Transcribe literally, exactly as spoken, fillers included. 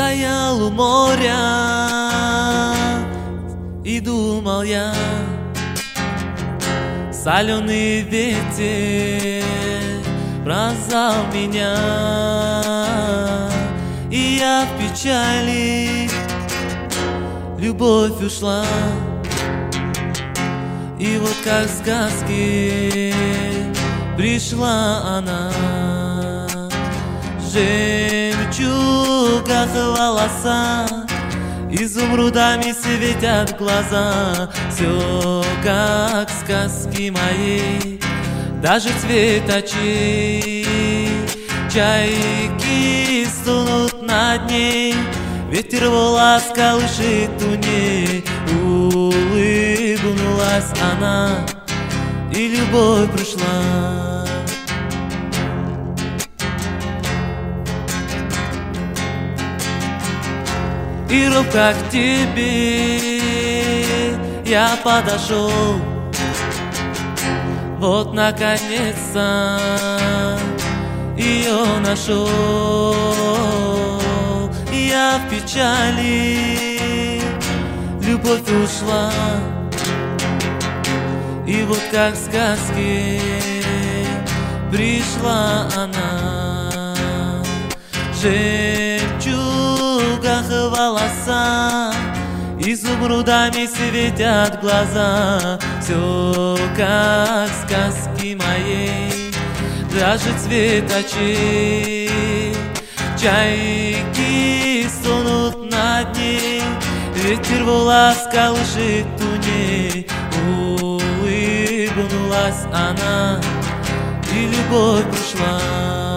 Стоял у моря и думал я, соленый ветер пронзал меня, и я в печали, любовь ушла. И вот как в сказке пришла она, в жемчугах волоса, изумрудами светят глаза. Все как в сказке моей, даже цвет очей. Чайки стонут над ней, ветер волос колышет у ней. Улыбнулась она, и любовь пришла. И робко к тебе я подошел, вот наконец-то ее нашел. Я в печали, любовь ушла. И вот как в сказке пришла она, в жемчугах волоса, изумрудами светят глаза. Все как в сказке моей, даже цвет очей. Чайки стонут над ней, ветер волос колышет у ней. Улыбнулась она, и любовь пришла.